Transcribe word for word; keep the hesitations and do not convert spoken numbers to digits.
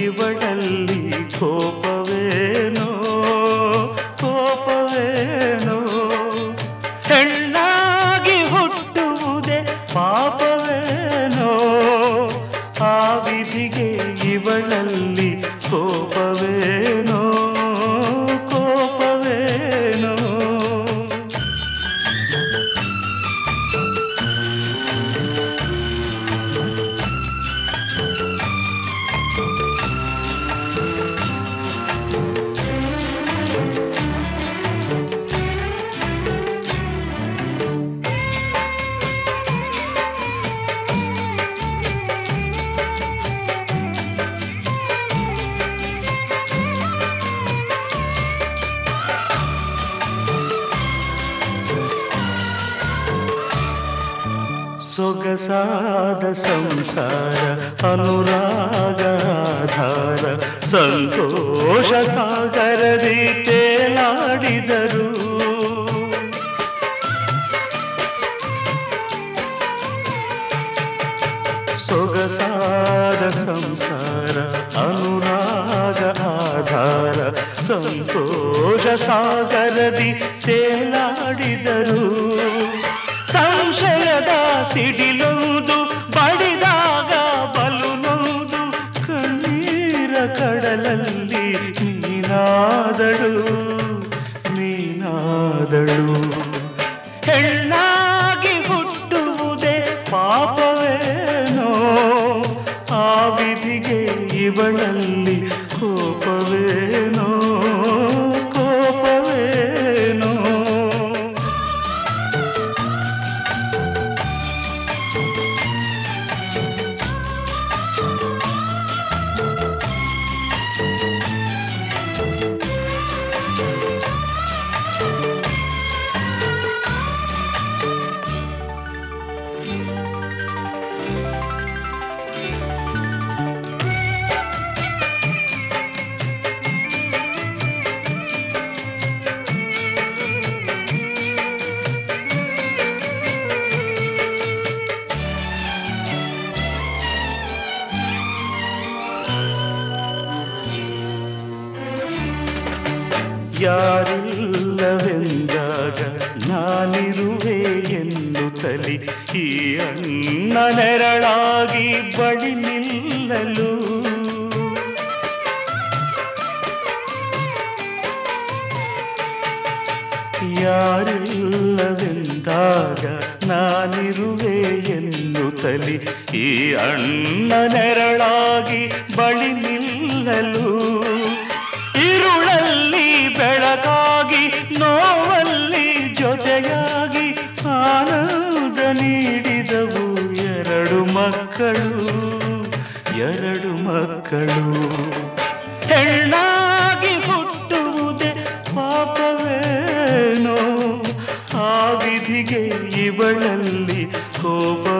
ಇವಳಲ್ಲಿ ಕೋಪವೇನೋ ಕೋಪವೇನೋ ಹೆಣ್ಣಾಗಿ ಹುಟ್ಟುವುದೇ ಪಾಪವೇನೋ ಆ ವಿಧಿಗೆ ಇವಳಲ್ಲಿ ಕೋಪವೇನೋ ಕೋಪವೇನೋ ಸೊಗಸಾದ ಸಂಸಾರ ಅನುರಾಗಾಧಾರ ಸಂತೋಷ ಸಾಗರದಿ ತೇಲಾಡಿದರು ಸೊಗಸಾದ ಸಂಸಾರ ಅನುರಾಗ ಆಧಾರ ಸಂತೋಷ ಸಾಗರದಿ ತೇಲಾಡಿದರು ಸಂಶಯದ ಸಿಡಿಲುವುದು ಬಡಿದಾಗ ಬಲು ನೊಂದು ಕಣ್ಣೀರ ಕಡಲಲ್ಲಿ ನೀನಾದಳು ನೀನಾದಳು ಹೆಣ್ಣಾಗಿ ಹುಟ್ಟುವುದೇ ಪಾಪವೇನೋ ಆ ವಿಧಿಗೆ ಇವಳಲ್ಲಿ ಕೋಪವೇನೋ ಕೋಪವೇನೋ ಯಾರಿಲ್ಲವೆಂದಾಗ ನಾನಿರುವೆ ಎನ್ನುತ್ತಲಿ ಈ ಅಣ್ಣ ನೆರಳಾಗಿ ಬಳಿ ನಿಲ್ಲಲು ಯಾರಿಲ್ಲವೆಂದಾಗ ನಾನಿರುವೆ ಎನ್ನುತ್ತಲಿ ಈ ಅಣ್ಣ ನೆರಳಾಗಿ ಬಳಿ ನಿಲ್ಲಲು ഇരുളಲ್ಲಿ ಬೆಳಕಾಗಿ ನೋವಲ್ಲಿ ಜೊತೆಯಾಗಿ ಆನಂದ ನೀಡಿದವು ಎರಡು ಮಕ್ಕಳು ಎರಡು ಮಕ್ಕಳು ಹೆಣ್ಣಾಗಿ ಹುಟ್ಟುವುದೇ ಪಾಪವೇನೋ ಆ ವಿಧಿಗೆ ಇವಳಲ್ಲಿ ಕೋಪ